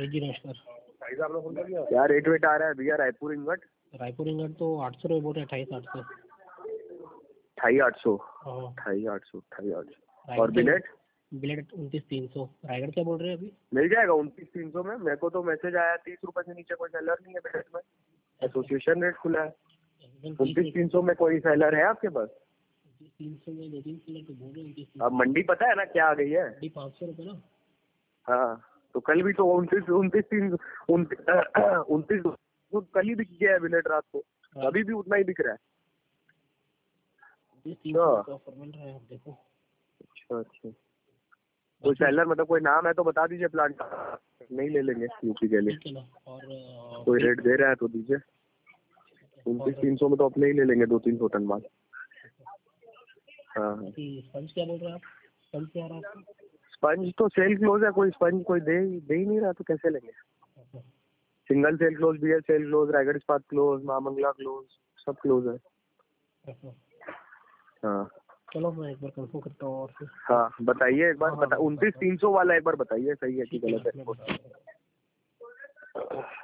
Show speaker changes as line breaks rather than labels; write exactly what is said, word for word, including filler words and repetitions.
जी नमस्कार।
क्या rate wait आ रहा है भैया रायपुर इंगट?
रायपुर इंगट तो आठ सौ रुपये बोल रहे हैं, अट्ठाईस आठ सौ
ढाई आठ सौ
हाँ।
ढाई आठ सौ ढाई आठ सौ और बिलेट?
बिलेट उनतीस तीन सौ। रायगढ़ क्या बोल रहे हैं अभी?
मिल जाएगा उनतीस तीन सौ में। मेरे को तो मैसेज आया तीस रुपए से नीचे कोई सेलर नहीं है बिलेट में। एसोसिएशन रेट खुला है। उनतीस तीन सौ में कोई सेलर है आपके पास?
तीन सौ में दो तीन सेलर तो बोल रहे हैं।
अब मंडी पता है ना क्या आ गई है?
मंडी पाँच सौ रुपये ना।
हाँ तो कल भी तो उनतीस उनतीस तीन उनतीस कल ही बिक गया है बिलेट रात को। अभी भी उतना ही बिक रहा है।
देखो
अच्छा अच्छा कोई सेलर मतलब कोई नाम है तो बता दीजिए, प्लांट नहीं ले लेंगे यूपी के लिए।
और
कोई रेट दे रहा है तो दीजिए। उनतीस तीन सौ में तो अपने ही ले लेंगे दो तीन सौ टन माल। हाँ हाँ
स्पंज क्या बोल रहे हैं आप? स्पंज क्या आ रहा है?
स्पंज तो सेल क्लोज है, कोई स्पंज कोई दे दे ही नहीं रहा तो कैसे लेंगे। सिंगल सेल क्लोज भी है, cell close, Raigarh Ispat close, Mahamangala close, सब क्लोज है। हाँ
चलो मैं एक बार कंफर्म करता हूँ। और
हाँ बताइए एक बार, बता उनतीस तीन सौ वाला एक बार बताइए सही है कि गलत है।